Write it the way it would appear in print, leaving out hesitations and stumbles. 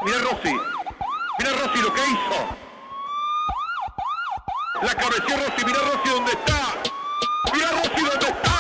Mirá Rossi. Mirá Rossi lo que hizo. La cabeció Rossi. Mirá Rossi dónde está. Mirá Rossi dónde está.